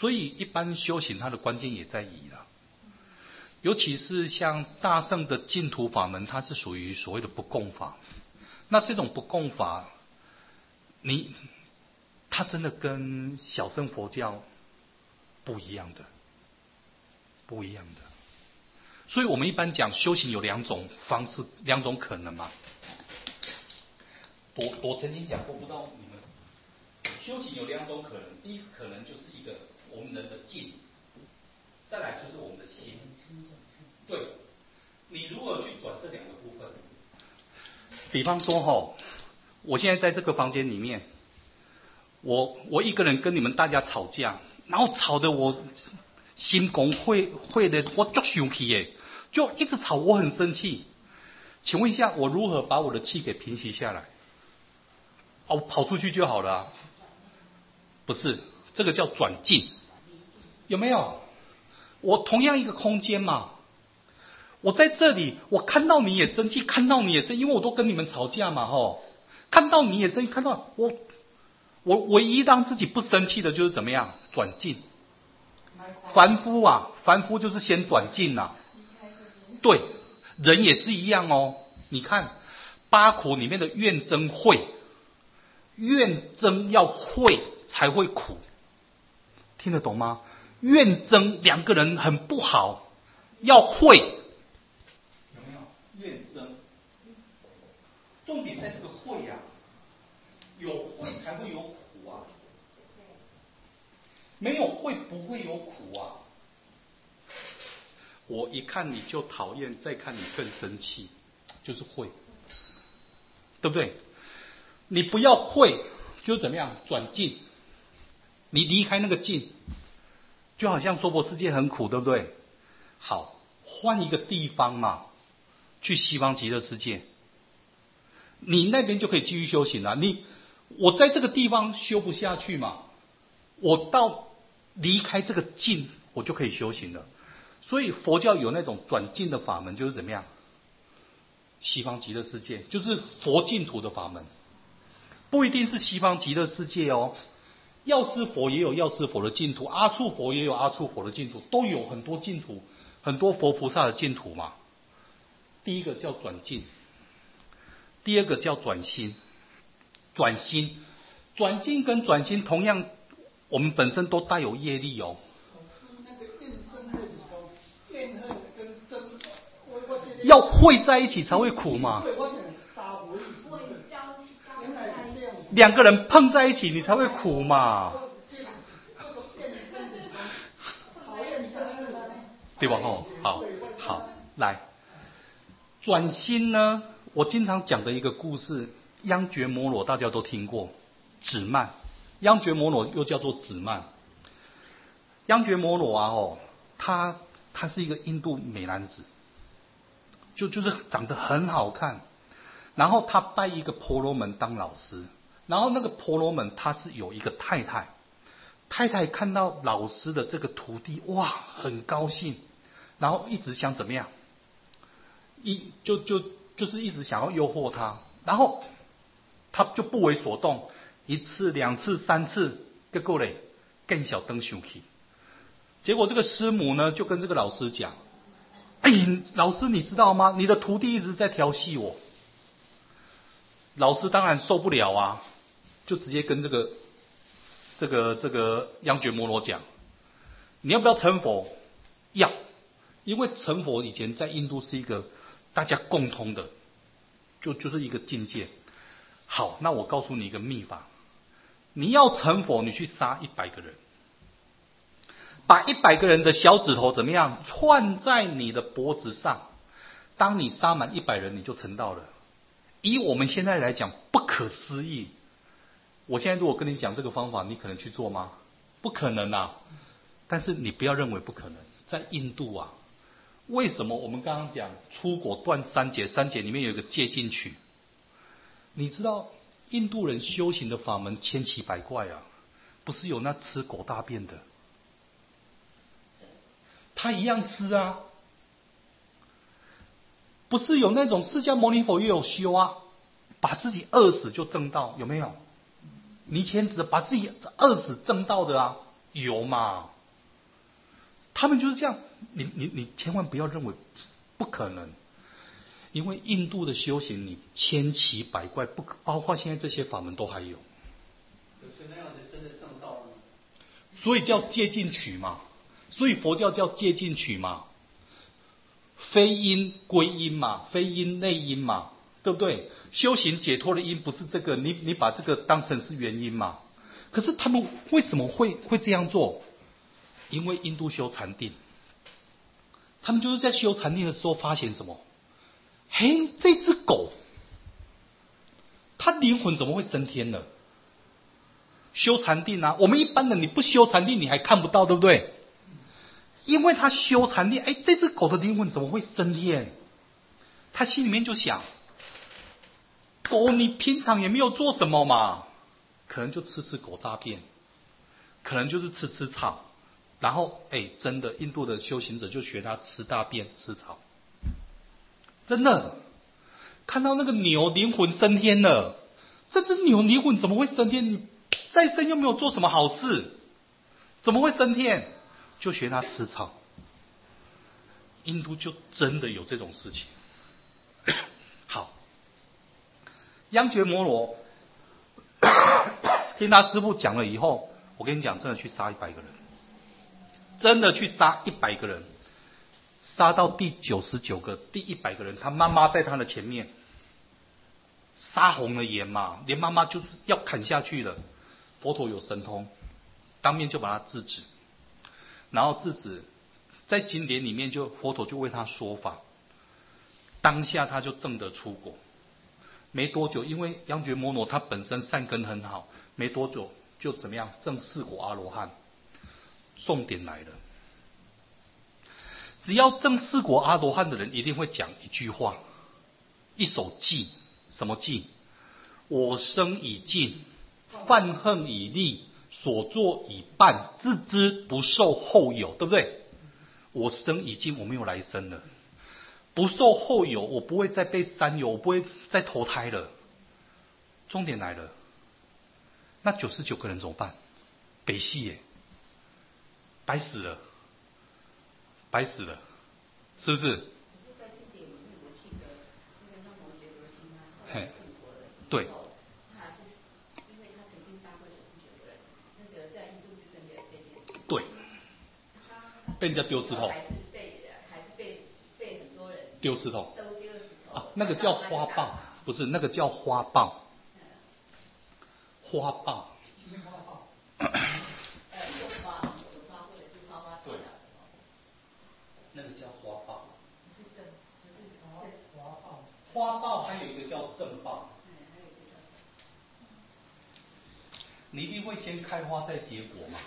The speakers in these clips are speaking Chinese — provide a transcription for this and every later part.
所以一般修行它的关键也在仪了。尤其是像大乘的净土法门，它是属于所谓的不共法。那这种不共法，它真的跟小乘佛教不一样的，不一样的。所以我们一般讲修行有两种方式，两种可能嘛。我曾经讲过，不知道你们修行有两种可能，第一个可能就是一个我们人的境，再来就是我们的心。对，你如何去转这两个部分？比方说我现在在这个房间里面，我一个人跟你们大家吵架，然后吵得我心公会的，我就生气耶，就一直吵，我很生气。请问一下，我如何把我的气给平息下来？我跑出去就好了啊？不是，这个叫转境，有没有？我同样一个空间嘛，我在这里，我看到你也生气，看到你也生气，因为我都跟你们吵架嘛，看到你也生气，看到我唯一让自己不生气的就是怎么样？转境。凡夫就是先转境啊。对，人也是一样哦。你看八苦里面的怨憎会，怨憎要会才会苦，听得懂吗？怨憎两个人很不好，要会，有没有？怨憎，重点在这个会啊，有会才会有苦啊，没有会不会有苦啊。我一看你就讨厌，再看你更生气，就是会，对不对？你不要会，就怎么样？转境，你离开那个境，就好像娑婆世界很苦，对不对？好，换一个地方嘛，去西方极乐世界，你那边就可以继续修行了。我在这个地方修不下去嘛，我到离开这个境，我就可以修行了。所以佛教有那种转境的法门，就是怎么样？西方极乐世界就是佛净土的法门，不一定是西方极乐世界哦。药师佛也有药师佛的净土，阿处佛也有阿处佛的净土，都有很多净土，很多佛菩萨的净土嘛。第一个叫转境，第二个叫转心。转境跟转心同样，我们本身都带有业力哦。要会在一起才会苦嘛。两个人碰在一起，你才会苦嘛，对吧？好，来，转心呢？我经常讲的一个故事，央觉摩罗大家都听过，止慢。央觉摩罗又叫做止慢。央觉摩罗他是一个印度美男子，就是长得很好看，然后他拜一个婆罗门当老师。然后那个婆罗门他是有一个太太看到老师的这个徒弟，哇，很高兴，然后一直想怎么样，就是一直想要诱惑他，然后他就不为所动，一次两次三次，结果嘞更小灯生气。结果这个师母呢就跟这个老师讲，老师你知道吗？你的徒弟一直在调戏我。老师当然受不了啊，就直接跟这个央觉摩罗讲，你要不要成佛？要，因为成佛以前在印度是一个大家共通的，就是一个境界。好，那我告诉你一个秘法，你要成佛，你去杀100个人，把100个人的小指头怎么样串在你的脖子上，当你杀满100人，你就成道了。以我们现在来讲，不可思议。我现在如果跟你讲这个方法，你可能去做吗？不可能啊！但是你不要认为不可能，在印度啊，为什么我们刚刚讲出果断三劫，三劫里面有一个戒禁曲？你知道印度人修行的法门千奇百怪啊，不是有那吃狗大便的，他一样吃啊。不是有那种释迦牟尼佛也有修啊，把自己饿死就证道，有没有？尼乾子把自己饿死证道的啊， 有嘛？他们就是这样，你千万不要认为不可能，因为印度的修行你千奇百怪，不包括现在这些法门都还有。 有那样的真的正道吗？ 所以叫戒禁取嘛，所以佛教叫戒禁取嘛，非因归因嘛，非因内因嘛，对不对？修行解脱的因不是这个，你把这个当成是原因嘛？可是他们为什么会这样做？因为印度修禅定，他们就是在修禅定的时候发现什么？嘿，这只狗，它灵魂怎么会升天了？修禅定啊，我们一般人你不修禅定你还看不到，对不对？因为他修禅定，哎，这只狗的灵魂怎么会升天？他心里面就想，狗你平常也没有做什么嘛，可能就吃狗大便，可能就是吃草，然后真的印度的修行者就学他吃大便吃草，真的看到那个牛灵魂升天了，这只牛灵魂怎么会升天？你再生又没有做什么好事，怎么会升天？就学他吃草。印度就真的有这种事情。好，央觉摩罗听他师父讲了以后，我跟你讲，真的去杀100个人，真的去杀100个人，杀到第99个，第100个人，他妈妈在他的前面，杀红了眼嘛，连妈妈就是要砍下去了。佛陀有神通，当面就把他制止，然后制止，在经典里面佛陀就为他说法，当下他就证得出果。没多久，因为央觉摩罗他本身善根很好，没多久就怎么样证4果阿罗汉。重点来了，只要证4果阿罗汉的人，一定会讲一句话，一首偈，什么偈？我生已尽，犯恨已立，所作已办，自知不受后有，对不对？我生已尽，我没有来生了，不受后有，我不会再被三有，我不会再投胎了。重点来了，那99个人怎么办？北戏耶，白死了，白死了，是不是？嘿，对。对，被人家丢石头，丢石头啊，那个叫花豹，不是那个叫花豹，花豹。对，那个叫花豹。花豹还有一个叫正豹。你一定会先开花再结果嘛。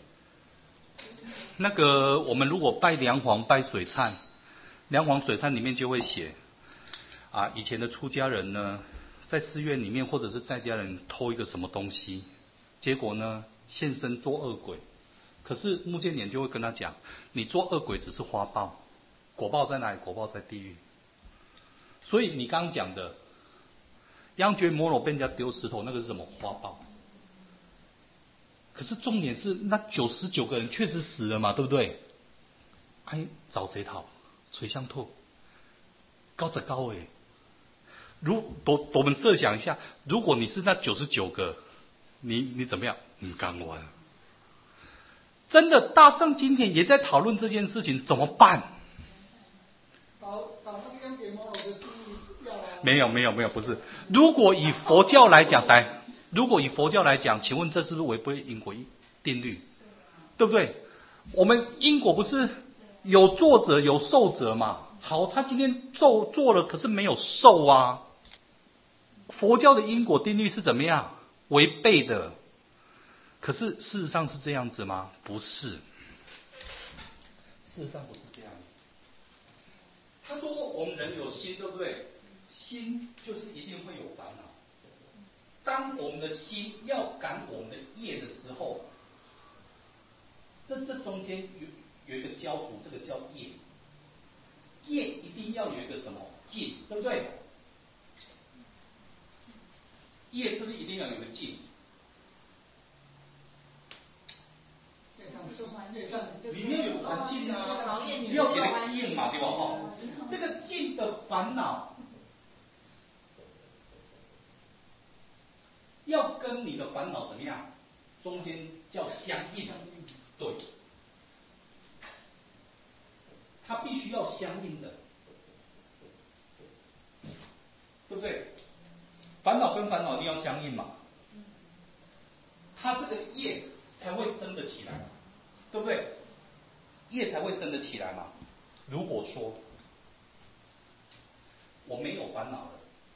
那个我们如果拜梁皇拜水忏，梁皇水忏里面就会写啊，以前的出家人呢，在寺院里面或者是在家人偷一个什么东西，结果呢现身做恶鬼，可是目犍连就会跟他讲，你做恶鬼只是花报，果报在哪里？果报在地狱。所以你刚刚讲的央觉摩罗被人家丢石头，那个是什么？花报。可是重点是那99个人确实死了嘛，对不对？哎，找谁讨？垂香兔，高着高诶。我们设想一下，如果你是那99个，你怎么样？你刚完。真的，大圣今天也在讨论这件事情，怎么办？ 找那个央觉摩罗的师父要啊。 没有，不是。如果以佛教来讲，请问这是不是违背因果定律？对不对？我们因果不是有作者有受者嘛？好，他今天做了，可是没有受啊。佛教的因果定律是怎么样？违背的。可是事实上是这样子吗？不是，事实上不是这样子。他说我们人有心，对不对？心就是一定会有烦恼。当我们的心要赶我们的业的时候，这中间有一个交途，这个叫业。业一定要有一个什么尽，对不对？业是不是一定要有个尽？ 里面有环境啊，了解那个境嘛，对吧？哦，这个境的烦恼要跟你的烦恼怎么样？中间叫相应，对，它必须要相应的，对不对？烦恼跟烦恼一定要相应嘛，它这个业才会生得起来，对不对？业才会生得起来嘛。如果说我没有烦恼了，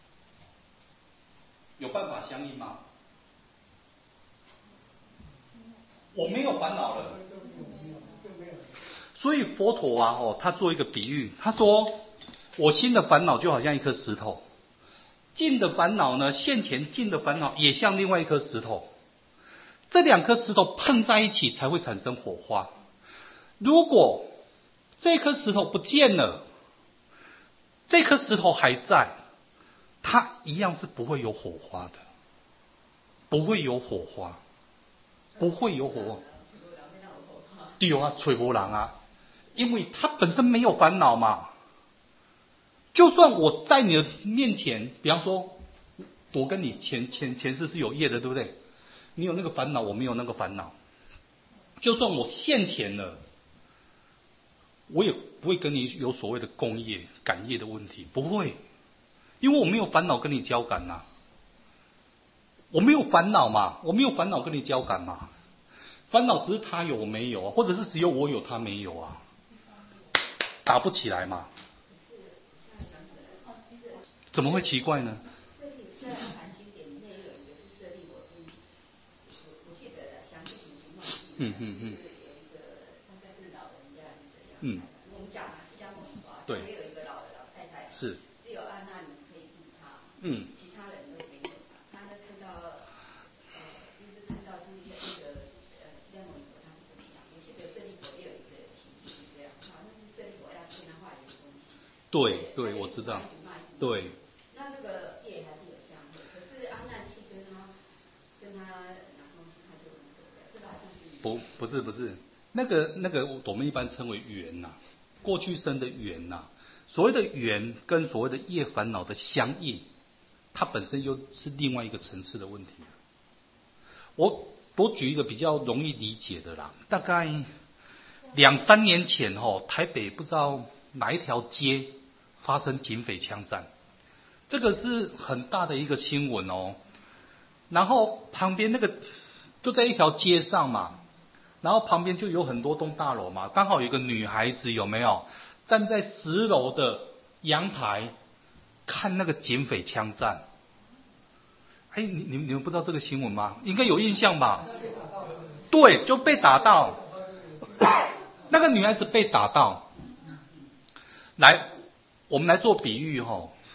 有办法相应吗？我没有烦恼了，所以佛陀啊，他做一个比喻，他说我心的烦恼就好像一颗石头，境的烦恼呢，现前境的烦恼也像另外一颗石头，这两颗石头碰在一起才会产生火花。如果这颗石头不见了，这颗石头还在，它一样是不会有火花的，不会有火花，不会有火花。对啊，吹波浪啊，因为它本身没有烦恼嘛。就算我在你的面前，比方说，我跟你前世是有业的，对不对？你有那个烦恼，我没有那个烦恼。就算我现前了，我也不会跟你有所谓的共业、感业的问题，不会，因为我没有烦恼跟你交感呐、我没有烦恼嘛，我没有烦恼跟你交感嘛，烦恼只是他有我没有啊，或者是只有我有他没有啊，打不起来嘛。怎么会奇怪呢？对，是，只有安娜你可以助他，其他人都没有他看到，就是看到是那个亮光佛他是怎么样，有些舍利佛也有一个情绪是这样，好像是舍利佛要跟他画一个东西。对，我知道。对。那这个业还是有相会，可是安娜去跟他拿东西，他就很受不了，这个好像是。不是，那个我们一般称为缘呐，过去生的缘呐。所谓的缘跟所谓的业烦恼的相应，它本身又是另外一个层次的问题。我举一个比较容易理解的啦，大概2-3年前台北不知道哪一条街发生警匪枪战，这个是很大的一个新闻哦。然后旁边那个就在一条街上嘛，然后旁边就有很多栋大楼嘛，刚好有一个女孩子有没有站在10楼的阳台看那个警匪枪战？哎，你们不知道这个新闻吗？应该有印象吧？对，就被打到，那个女孩子被打到。来，我们来做比喻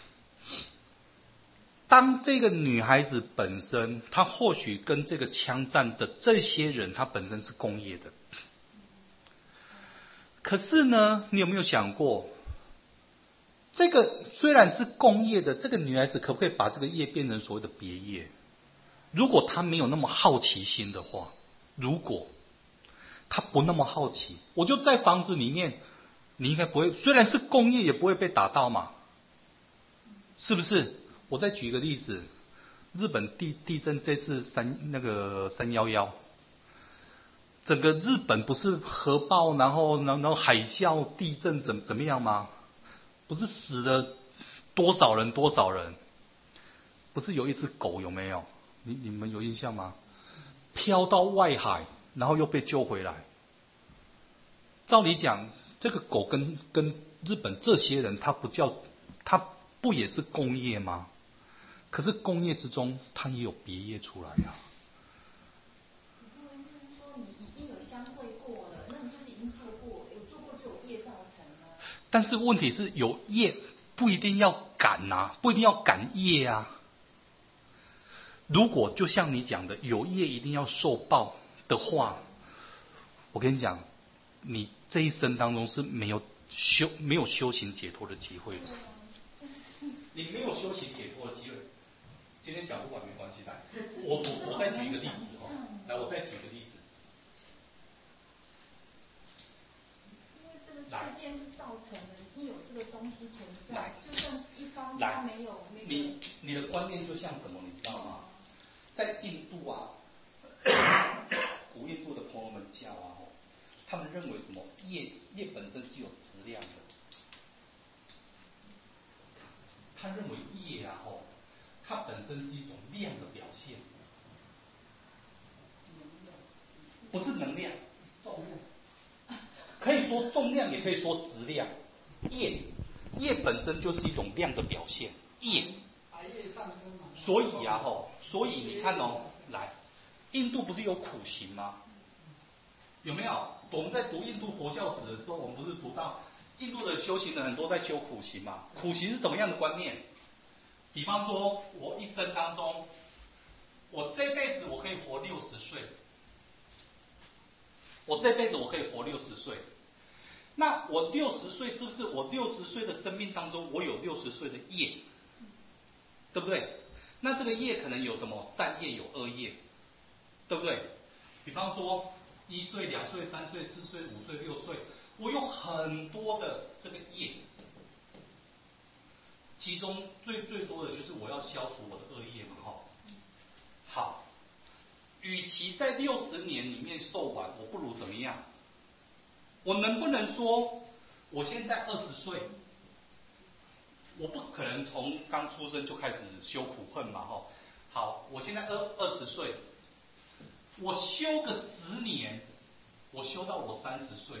当这个女孩子本身，她或许跟这个枪战的这些人，她本身是共业的。可是呢，你有没有想过，这个虽然是共业的，这个女孩子可不可以把这个业变成所谓的别业？如果她没有那么好奇心的话，如果她不那么好奇，我就在房子里面，你应该不会，虽然是共业也不会被打到嘛，是不是？我再举一个例子，日本地震这次311，整个日本不是核爆，然后海啸、地震怎么样吗？不是死了多少人？不是有一只狗有没有？你们有印象吗？飘到外海，然后又被救回来。照理讲，这个狗跟日本这些人，他不也是共业吗？可是共业之中，他也有别业出来啊。但是问题是有业不一定要感啊，不一定要感业啊。如果就像你讲的，有业一定要受报的话，我跟你讲，你这一生当中是没有修行解脱的机会的。你没有修行解脱的机会。今天讲不完没关系，来，我再举一个例子来，我再举一个例子。 边是造成的，已经有这个东西存来在，就算一方来他没有那个。 你的观念就像什么，你知道吗？在印度啊，古印度的朋友们教啊，他们认为什么业本身是有质量的，他认为业啊，它本身是一种量的表现，不是能量， 重量， 可以说重量，也可以说质量。业本身就是一种量的表现，业。 白夜上升嘛。 所以啊，所以你看哦，来，印度不是有苦行吗？有没有？我们在读印度佛教史的时候，我们不是读到印度的修行人很多在修苦行嘛？苦行是怎么样的观念？比方说，我一生当中，我这辈子我可以活60岁，我这辈子我可以活60岁。那我60岁是不是我60岁的生命当中，我有60岁的业，对不对？那这个业可能有什么善业，有恶业，对不对？比方说1岁、2岁、3岁、4岁、5岁、6岁，我有很多的这个业，其中最多的就是我要消除我的恶业嘛，好，与其在60年里面受完，我不如怎么样？我能不能说，我现在20岁，我不可能从刚出生就开始修苦恨嘛，好，我现在20岁，我修个10年，我修到我30岁，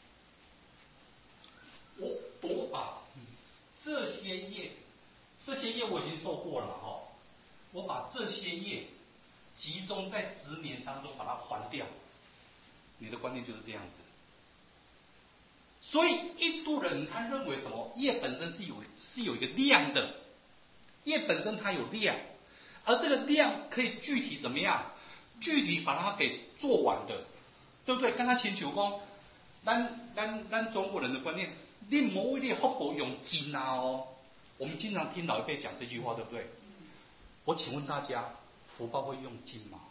我把这些业我已经受过了嘛，我把这些业集中在10年当中把它还掉，你的观念就是这样子。所以印度人他认为什么？业本身是有一个量的，业本身它有量，而这个量可以具体怎么样？具体把它给做完的，对不对？刚才请求讲，咱中国人的观念，你莫为你福报用金啊哦。我们经常听老一辈讲这句话，对不对？我请问大家，福报会用金吗？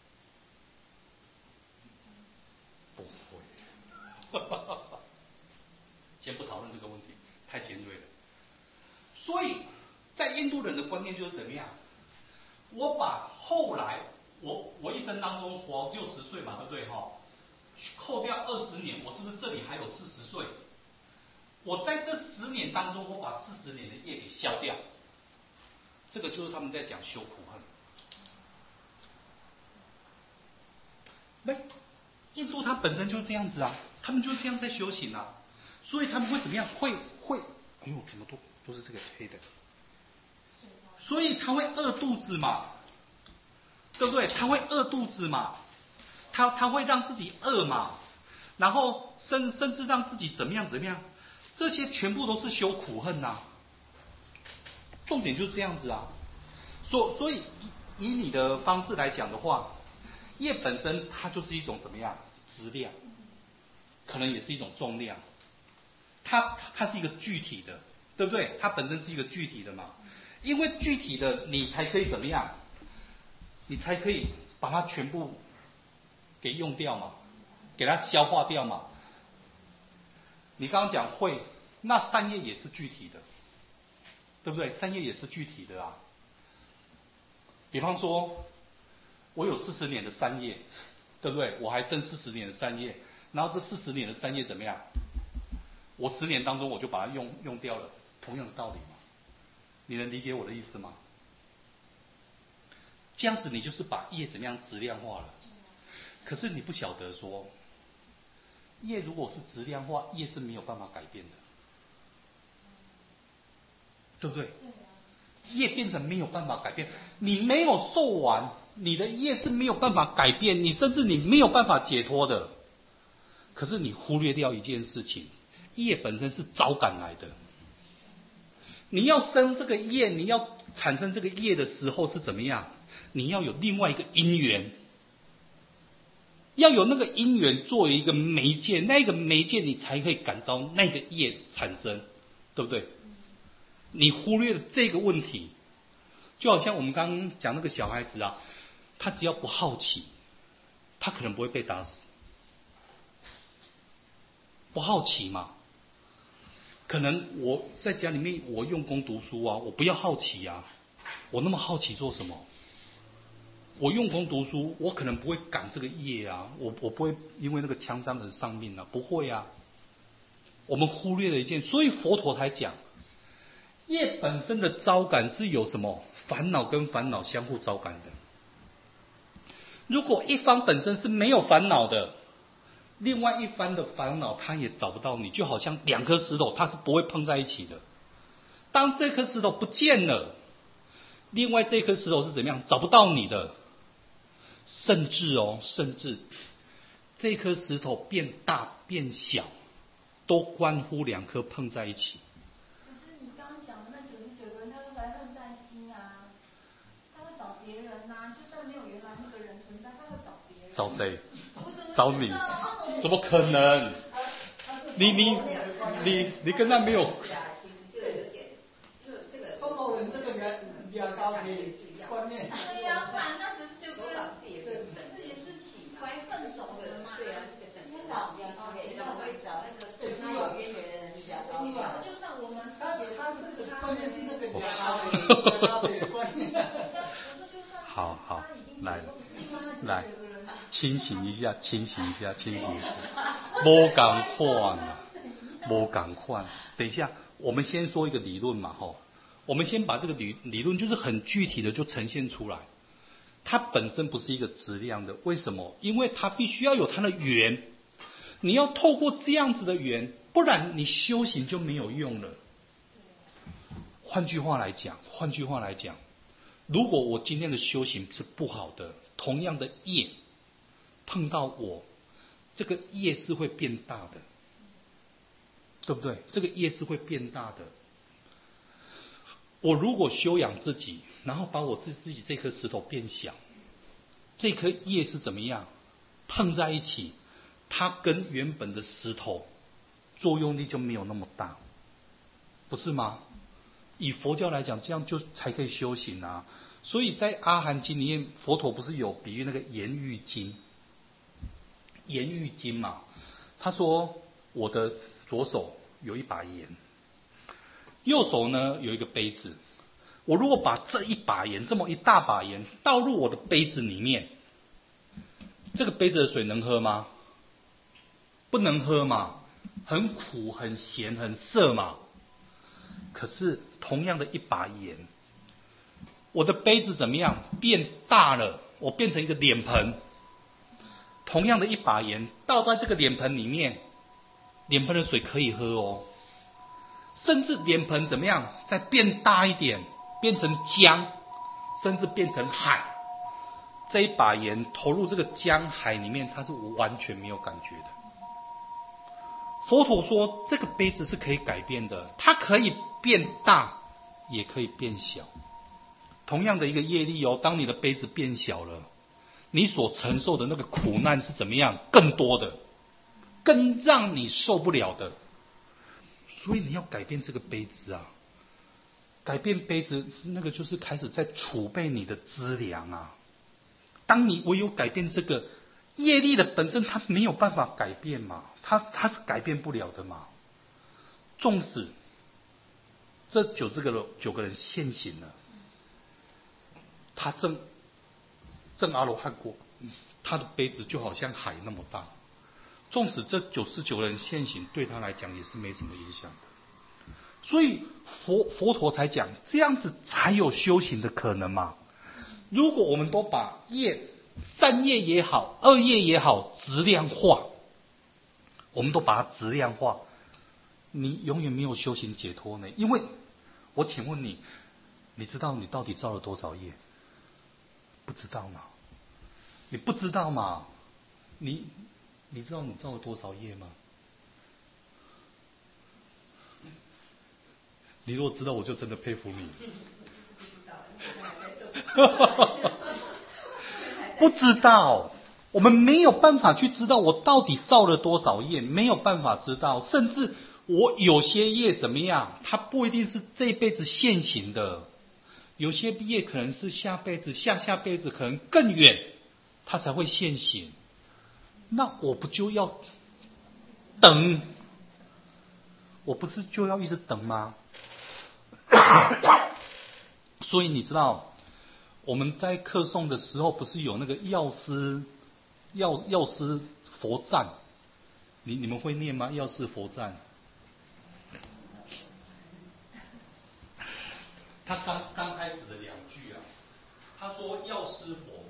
不会。先不讨论这个问题，太尖锐了。所以在印度人的观念就是怎么样？我把后来我一生当中活60岁嘛，对不对扣掉20年，我是不是这里还有40岁？我在这10年当中，我把40年的业给消掉。这个就是他们在讲修苦恨。印度它本身就是这样子啊，他们就是这样在修行啊。所以他们会怎么样？会，哎呦，怎么都是这个黑的？所以他会饿肚子嘛，对不对？他会饿肚子嘛，他会让自己饿嘛，然后甚至让自己怎么样？这些全部都是修苦恨呐、重点就是这样子啊。所以以你的方式来讲的话，业本身它就是一种怎么样？质量，可能也是一种重量。它是一个具体的，对不对？它本身是一个具体的嘛，因为具体的你才可以怎么样？你才可以把它全部给用掉嘛，给它消化掉嘛。你刚刚讲会，那善业也是具体的，对不对？善业也是具体的啊。比方说，我有40年的善业，对不对？我还剩40年的善业，然后这40年的善业怎么样？我10年当中我就把它用掉了，同样的道理嘛，你能理解我的意思吗？这样子你就是把业怎么样质量化了，可是你不晓得说，业如果是质量化，业是没有办法改变的，对不对？业变成没有办法改变，你没有受完，你的业是没有办法改变，你甚至你没有办法解脱的。可是你忽略掉一件事情。业本身是早赶来的，你要生这个业，你要产生这个业的时候是怎么样？你要有另外一个因缘，要有那个因缘作为一个媒介，那个媒介你才可以感召那个业产生，对不对？你忽略了这个问题，就好像我们刚刚讲那个小孩子啊，他只要不好奇，他可能不会被打死，不好奇嘛。 可能我在家里面我用功读书啊，我不要好奇啊，我那么好奇做什么？我用功读书，我可能不会赶这个业啊，我不会因为那个枪伤而丧命啊，不会啊。我们忽略了一件，所以佛陀才讲，业本身的招感是有什么烦恼跟烦恼相互招感的。如果一方本身是没有烦恼的，另外一方的烦恼他也找不到你，就好像两颗石头它是不会碰在一起的。当这颗石头不见了，另外这颗石头是怎么样找不到你的？甚至这颗石头变大变小，都关乎两颗碰在一起。 可是你刚刚讲的那99个人，他都怀恨在心啊，他会找别人啊，就算没有原来那个人存在，他会找别人。 找谁？找你？怎么可能？你跟他没有。 中国人这个两高铁观念。 对呀，不然那99个人自己也是怀恨走的嘛。对啊，就算我们他这个观念是那个两高铁观念。 好，来，清醒一下，没同款啊，没同款。等一下，我们先说一个理论嘛，我们先把这个理论就是很具体的就呈现出来。它本身不是一个质量的，为什么？因为它必须要有它的缘，你要透过这样子的缘，不然你修行就没有用了。换句话来讲，如果我今天的修行是不好的，同样的业碰到我，这个业是会变大的，对不对？这个业是会变大的。我如果修养自己，然后把我自己这颗石头变小，这颗叶是怎么样碰在一起，它跟原本的石头作用力就没有那么大，不是吗？以佛教来讲，这样就才可以修行啊。所以在阿含经里面，佛陀不是有比喻那个盐狱金嘛？他说我的左手有一把盐，右手呢有一个杯子，我如果把这一把盐，这么一大把盐倒入我的杯子里面，这个杯子的水能喝吗？不能喝嘛，很苦很咸很涩嘛。可是同样的一把盐，我的杯子怎么样变大了，我变成一个脸盆，同样的一把盐倒在这个脸盆里面，脸盆的水可以喝哦。甚至脸盆怎么样再变大一点，变成江，甚至变成海，这一把盐投入这个江海里面，它是完全没有感觉的。佛陀说这个杯子是可以改变的，它可以变大也可以变小。同样的一个业力哦，当你的杯子变小了，你所承受的那个苦难是怎么样更多的，更让你受不了的。所以你要改变这个杯子啊，改变杯子，那个就是开始在储备你的资粮啊。当你唯有改变这个业力的本身，它没有办法改变嘛，它是改变不了的嘛。纵使这9个人现行了，他证阿罗汉果，他的杯子就好像海那么大。纵使这99人现行，对他来讲也是没什么影响的。所以佛陀才讲，这样子才有修行的可能嘛。如果我们都把善业也好，恶业也好，质量化，我们都把它质量化，你永远没有修行解脱呢。因为我请问你，你知道你到底造了多少业？不知道吗？你不知道吗？你知道你造了多少业吗？你如果知道，我就真的佩服你。不知道，我们没有办法去知道我到底造了多少业，没有办法知道。甚至我有些业怎么样，它不一定是这一辈子现行的，有些业可能是下辈子、下辈子，可能更远，它才会现行。那我不就要等我不是就要一直等吗？所以你知道，我们在课诵的时候，不是有那个药师佛赞？你们会念吗？药师佛赞？他刚开始的2句啊，他说药师佛。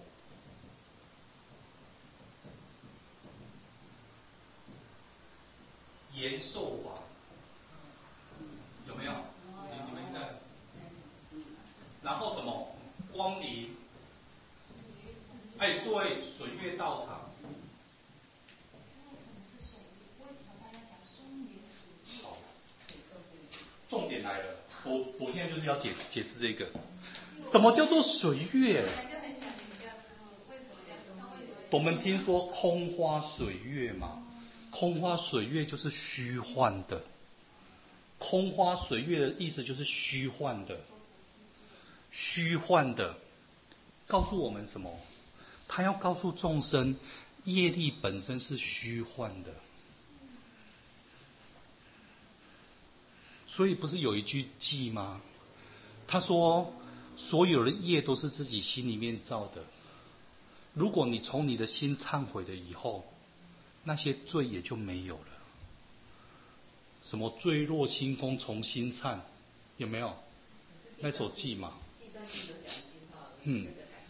延寿法有没有？你们看，然后什么光临？哎，对，水月道场。好，重点来了，我现在就是要解释这个，什么叫做水月？我们听说空花水月嘛。空花水月就是虚幻的，空花水月的意思就是虚幻的，虚幻的，告诉我们什么？他要告诉众生，业力本身是虚幻的。所以不是有一句偈吗？他说，所有的业都是自己心里面造的。如果你从你的心忏悔了以后，那些罪也就没有了。什么坠落星空重新灿，有没有？那首偈嘛。嗯。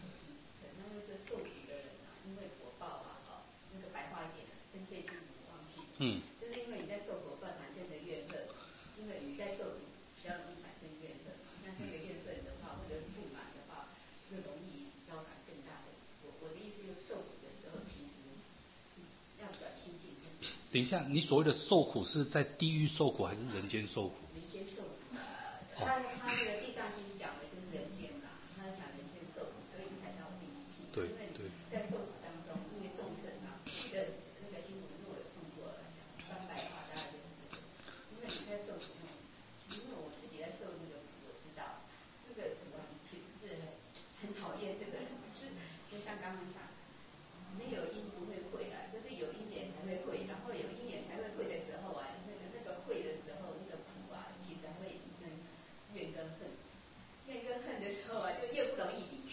嗯。就是因为你在受苦断产生的怨恨，因为你在受苦比较容易产生怨恨，那这个怨恨的话，或者是不满的话，就容易招感更大的。我的意思就是受苦的时候，其实要转心境。等一下，你所谓的受苦是在地狱受苦还是人间受苦？人间受苦。他这个地藏经讲的就是人间嘛，他讲人间受苦，所以才到地狱去。对对。在受苦当中，因为众生啊，的那个经文如果有碰过300话，大概就是这个。因为你在受苦，因为我自己在受那个苦，我知道那个苦啊，其实是很讨厌这个人，就像刚刚讲。没有因不会会啊，就是有因缘才会会，然后有因缘才会会的时候啊，那个会的时候，那个苦啊，其实会引生怨跟恨，怨跟恨的时候啊，就越不容易理。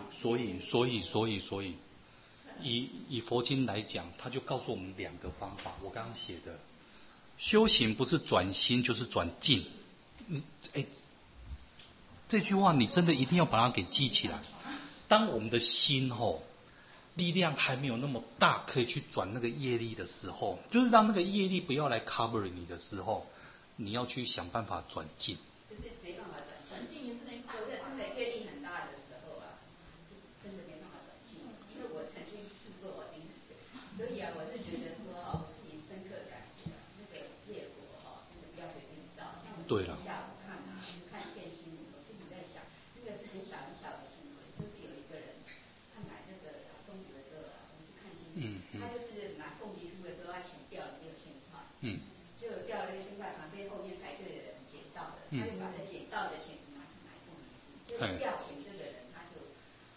所以，以佛经来讲，他就告诉我们2个方法。我刚刚写的，修行不是转心就是转境。这句话你真的一定要把它给记起来。当我们的心力量还没有那么大，可以去转那个业力的时候，就是让那个业力不要来 cover 你的时候，你要去想办法转境。就是没办法转境也是没办法。那个业力很大的时候啊，真的没办法转境。因为我曾经试过，所以啊，我是觉得说我自己深刻感觉那个业果那个不要随便造。对了。下午看见新闻，我心里在想，那个是很小很小的新闻，就是有一个人。他买那个松子的时候啊，我们去看新闻，他就是买凤梨酥的时候，他钱掉了6000块，就掉了6000块，旁边后面排队的人捡到的，他就把这捡到的钱拿去买凤梨酥，就掉钱这个人他就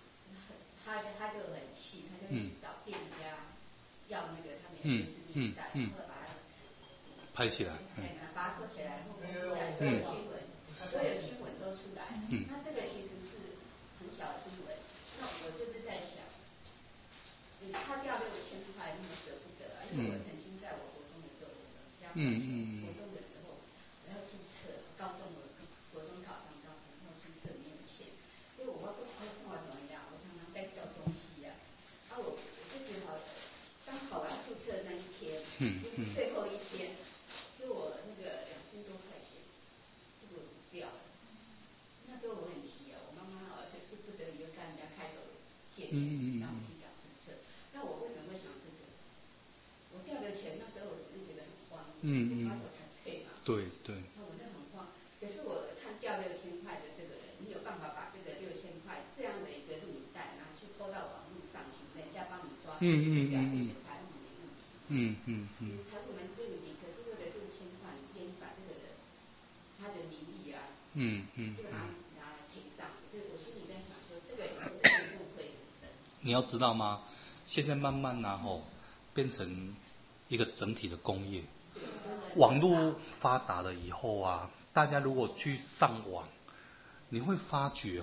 很气，他就去找店家要那个他们的自己带，然后把它拍起来，把它收起来，然后出来所有新闻都出来，那这个其实是很小的新闻。那我就是在想，他掉6000块，那么舍不得啊！因为我曾经在我国中的时候，国中的时候，我要注册，高中我国中考上高中，要注册没有钱，所以我不知道怎么样，我常常在缴东西啊。我就觉得刚好我要注册那一天，就是最后一天，所以我那个2000多块钱就给我掉了。那时候我很急啊，我妈妈就不得已就跟人家开口借钱，让我去缴注册。那我为什么会想这个？我掉的钱那时候我就觉得很慌，花我才退嘛。对。那我就很慌。可是我看掉6000块的这个人，你有办法把这个6000块这样的一个录影带拿去抛到网络上去，人家帮你刷，表示你的财务没问题。财务没问题，可是为了6000块，你愿意把这个人他的名义啊，就拿来赔上。所以我心里在想说，这个以后真的误会很深。你要知道吗？现在慢慢变成一个整体的工业。 网络发达了以后啊，大家如果去上网，你会发觉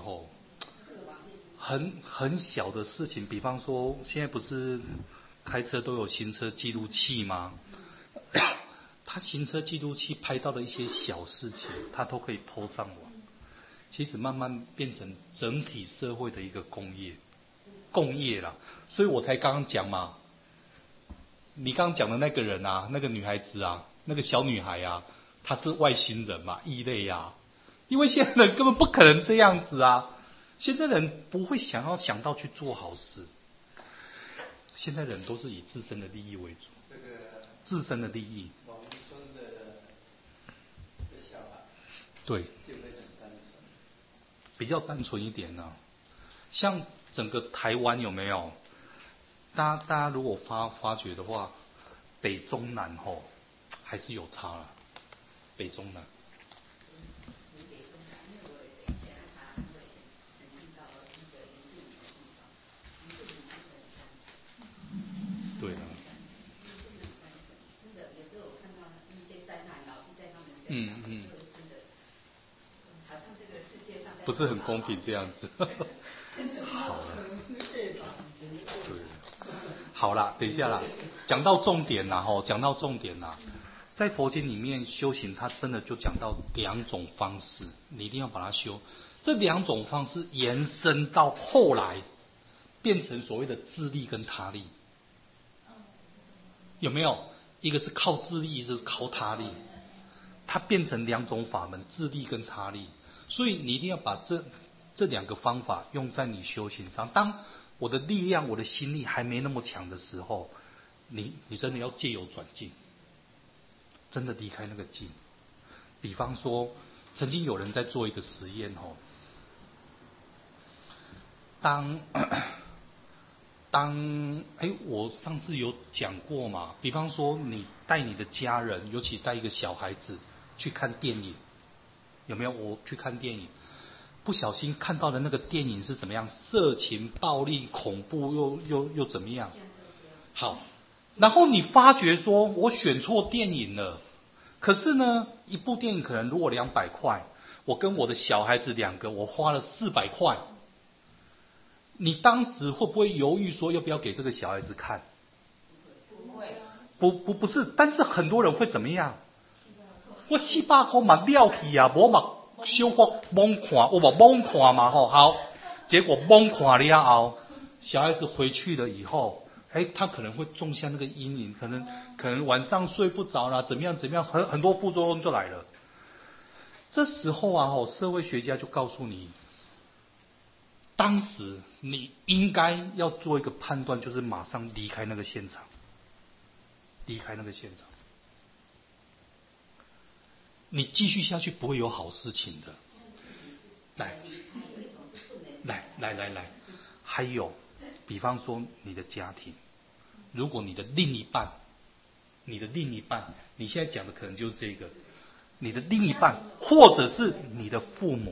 很小的事情，比方说现在不是开车都有行车记录器吗？他行车记录器拍到的一些小事情，他都可以 po 上网。其实慢慢变成整体社会的一个共业啦。所以我才刚刚讲嘛，你刚刚讲的那个人啊，那个女孩子啊，那个小女孩啊，她是外星人嘛，异类啊。因为现在人根本不可能这样子啊，现在人不会想到去做好事，现在人都是以自身的利益为主，自身的利益。对，比较单纯一点呢。像整个台湾有没有？大家如果发觉的话，北中南还是有差了，北中南。对了。不是很公平这样子。好了。对。好啦，等一下啦，讲到重点啦，在佛经里面修行，它真的就讲到2种方式，你一定要把它修。这2种方式延伸到后来，变成所谓的自利跟他利，有没有？一个是靠自利，一个是靠他利，它变成2种法门，自利跟他利。所以你一定要把这2个方法用在你修行上。当我的力量、我的心力还没那么强的时候，你真的要借由转境，真的离开那个境。比方说，曾经有人在做一个实验我上次有讲过嘛，比方说你带你的家人，尤其带一个小孩子去看电影，有没有？我去看电影，不小心看到的那个电影是怎么样？色情、暴力、恐怖，又怎么样？好，然后你发觉说，我选错电影了。可是呢，一部电影可能如果200块，我跟我的小孩子2个，我花了400块。你当时会不会犹豫说要不要给这个小孩子看？ 不会。 不是，但是很多人会怎么样？我400块嘛了去啊，我嘛小可懵看，我嘛懵看嘛好，结果懵看了后，小孩子回去了以后，他可能会种下那个阴影，可能晚上睡不着啦，怎么样，很多副作用就来了。这时候啊，社会学家就告诉你，当时你应该要做一个判断，就是马上离开那个现场，你继续下去不会有好事情的。来，还有，比方说你的家庭，如果你的另一半，你现在讲的可能就是这个，你的另一半，或者是你的父母，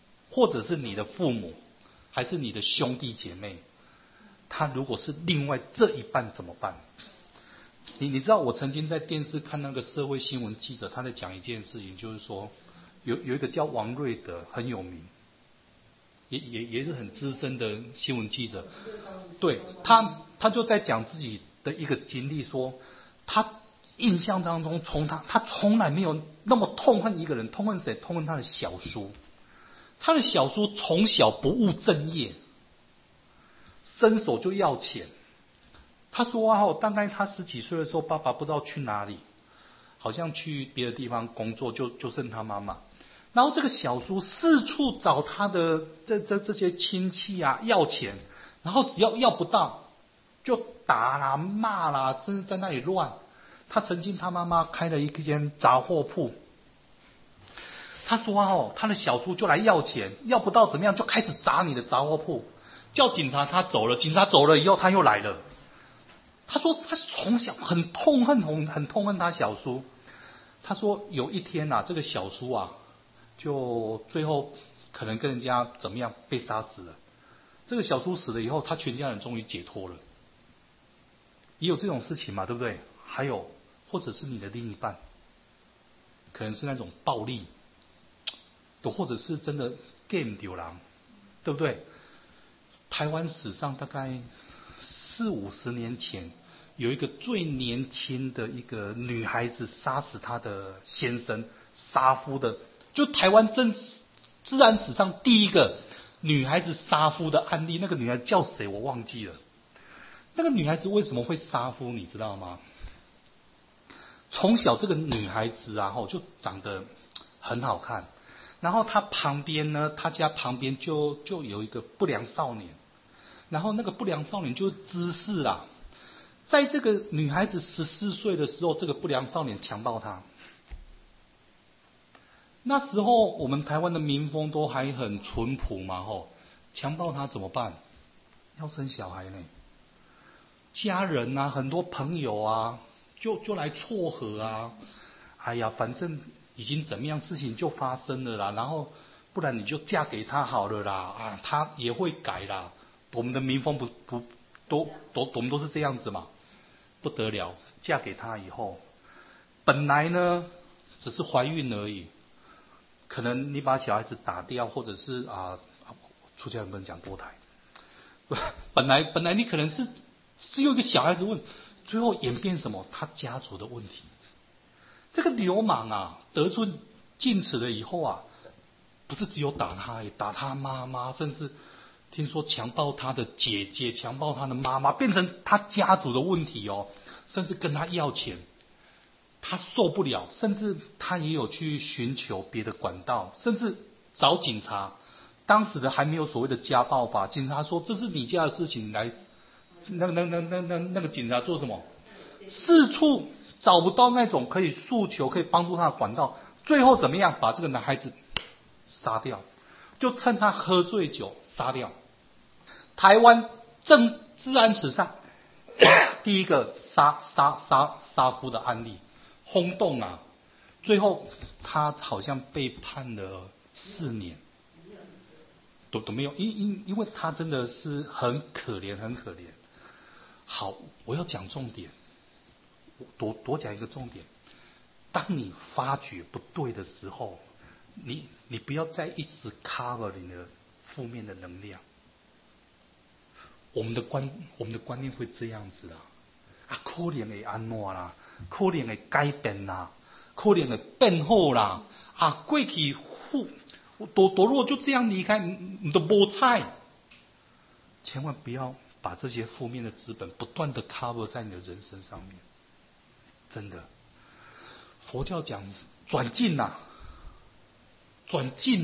还是你的兄弟姐妹，他如果是另外这一半怎么办？你知道我曾经在电视看那个社会新闻记者，他在讲一件事情，就是说有一个叫王瑞德，很有名，也是很资深的新闻记者。对，他就在讲自己的一个经历，说他印象当中他从来没有那么痛恨一个人。痛恨谁？痛恨他的小叔。他的小叔从小不务正业，伸手就要钱。他说大概他10几岁的时候，爸爸不知道去哪里，好像去别的地方工作，就剩他妈妈。然后这个小叔四处找他的这些亲戚啊要钱，然后只要要不到，就打啦骂啦，真是在那里乱。他妈妈开了一间杂货铺。他说他的小叔就来要钱，要不到怎么样，就开始砸你的杂货铺，叫警察。他走了，警察走了以后，他又来了。他说他从小很痛恨他小叔。他说有一天这个小叔就最后可能跟人家怎么样被杀死了。这个小叔死了以后，他全家人终于解脱了。也有这种事情嘛，对不对？还有或者是你的另一半， 可能是那种暴力，或者是真的 game 丢狼，对不对？台湾史上大概40-50年前，有一个最年轻的一个女孩子杀死她的先生，杀夫的，就台湾自然史上第一个女孩子杀夫的案例。那个女孩子叫谁我忘记了。那个女孩子为什么会杀夫你知道吗？从小这个女孩子啊就长得很好看，然后她旁边呢，她家旁边就有一个不良少年，然后那个不良少年就是滋事啦。在这个女孩子14岁的时候，这个不良少年强暴她。那时候我们台湾的民风都还很淳朴嘛强暴她怎么办？要生小孩呢。家人啊，很多朋友啊，就来撮合啊。哎呀，反正已经怎么样，事情就发生了啦。然后不然你就嫁给他好了啦，他也会改啦。我们的民风我们都是这样子嘛。不得了，嫁给他以后，本来呢只是怀孕而已，可能你把小孩子打掉，或者是出家人不能讲堕胎。本来你可能是只有一个小孩子问，最后演变什么？他家族的问题。这个流氓得寸进尺了以后不是只有打他，也打他妈妈，甚至听说强暴他的姐姐，强暴他的妈妈，变成他家族的问题甚至跟他要钱，他受不了，甚至他也有去寻求别的管道，甚至找警察。当时的还没有所谓的家暴法，警察说这是你家的事情，来，那个警察做什么？四处找不到那种可以诉求、可以帮助他的管道，最后怎么样？把这个男孩子杀掉，就趁他喝醉酒杀掉。台湾治安史上第一个杀夫的案例，轰动最后他好像被判了4年。都没有，因为他真的是很可怜，很可怜。好，我要讲重点，多讲一个重点。当你发觉不对的时候，你不要再一直 cover 你的负面的能量。我们的观念会这样子可能会安怎啦，可能会改变啦，可能会变好啦，过去多弱就这样离开，你都没菜。千万不要把这些负面的资本不断的 cover 在你的人生上面。真的，佛教讲转进转进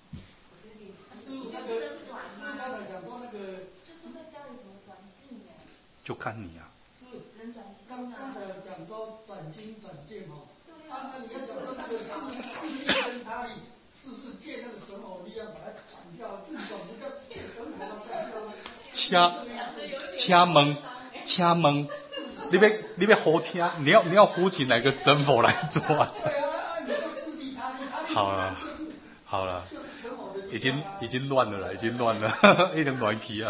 就看你刚才讲说转心转见那你要讲说那个跟他是借那个神佛力量把它砍掉，这种不叫借神佛请问，你要胡请，你要呼请哪个神佛来做？好了，已经乱了，已经乱了，已经乱起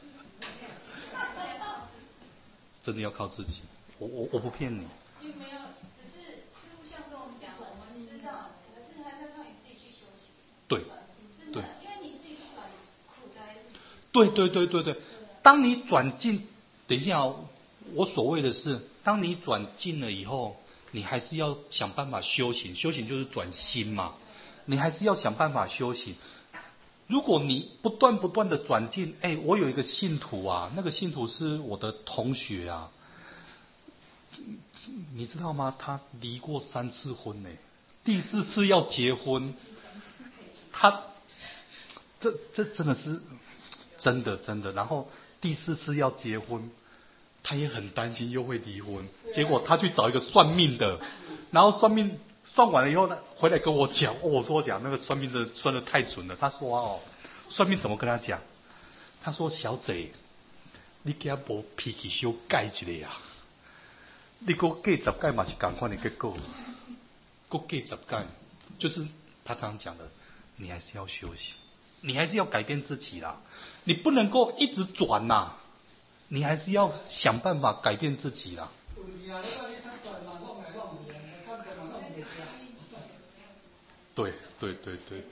真的要靠自己，我不骗你。 因为没有，只是师父像跟我们讲，我们知道，可是还是让你自己去休息。 对， 真的，因为你自己转苦在。 对，当你转进，等一下我所谓的是，当你转进了以后，你还是要想办法修行，修行就是转心嘛，你还是要想办法修行。如果你不断的转进，我有一个信徒那个信徒是我的同学你知道吗？他离过3次婚第4次要结婚，他这真的是真的，然后第4次要结婚，他也很担心又会离婚，结果他去找一个算命的，然后算完了以后呢，回来跟我讲，我说那个算命的算得太准了。他说算命怎么跟他讲？他说小姐，你给他无脾气小改一下你过过10改嘛是同款的结果，过过10改，就是他刚刚讲的，你还是要休息，你还是要改变自己啦，你不能够一直转你还是要想办法改变自己啦。 对对对对。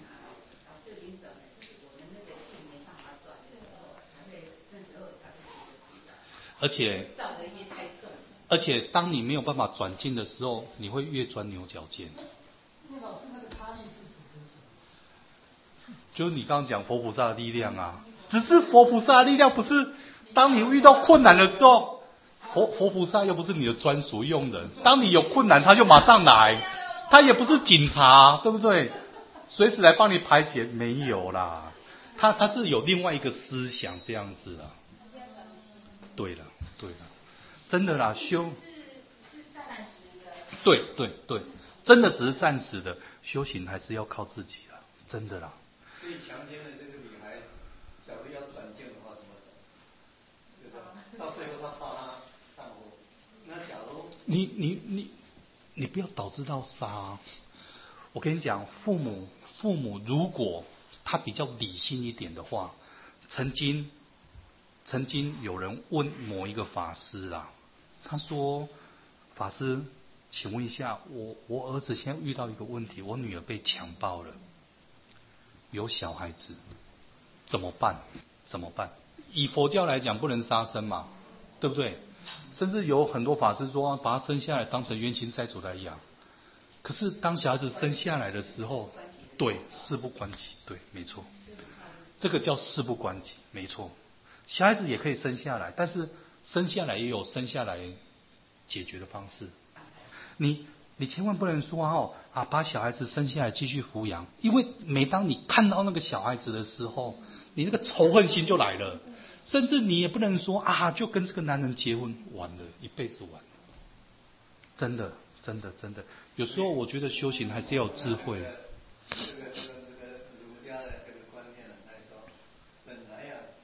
而且当你没有办法转进的时候，你会越钻牛角尖。 那老师那个他力是指什么？ 就是你刚刚讲佛菩萨的力量啊，只是佛菩萨的力量不是当你遇到困难的时候，佛菩萨又不是你的专属用人，当你有困难他就马上来，他也不是警察，对不对？随时来帮你排解，没有啦，他是有另外一个思想这样子啊。对了对了，真的啦，修是暂时的。 对对对，真的只是暂时的，修行还是要靠自己啦，真的啦。 最强奸的这个女孩，假如要转境的话，怎么转？就是到最后他杀她丈夫，那假如你不要导致到杀啊。我跟你讲，父母如果他比较理性一点的话，曾经有人问某一个法师啦，他说：“法师，请问一下，我儿子现在遇到一个问题，我女儿被强暴了，有小孩子，怎么办？怎么办？以佛教来讲，不能杀生嘛，对不对？甚至有很多法师说，把他生下来当成冤亲债主来养。可是当小孩子生下来的时候，对，事不关己，对，没错，这个叫事不关己，没错。小孩子也可以生下来，但是生下来也有生下来解决的方式。你千万不能说把小孩子生下来继续抚养，因为每当你看到那个小孩子的时候，你那个仇恨心就来了。甚至你也不能说就跟这个男人结婚，完了，一辈子完了。真的，有时候我觉得修行还是要有智慧。 这个儒家的这个观念来说，本来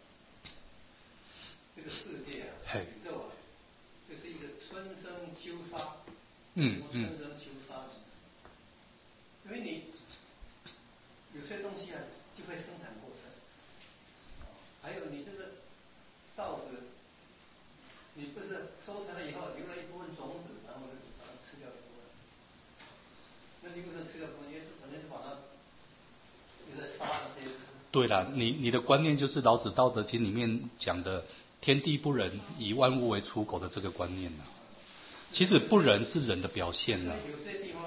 这个世界宇宙就是一个春生秋杀，春生秋杀。因为你有些东西就会生产过程，还有你这个稻子，你不是收成了以后留了一部分种子，然后把它吃掉一部分，那你不能吃掉部分，因为可能就把它有在杀这些。 对了，你的观念就是老子《道德经》里面讲的“天地不仁，以万物为刍狗”的这个观念呢。其实不仁是人的表现呢。 有些地方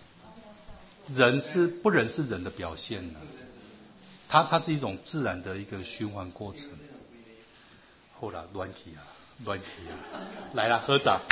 不仁是人的表现呢。它是一种自然的一个循环过程。后来乱起啊，来啦，合掌。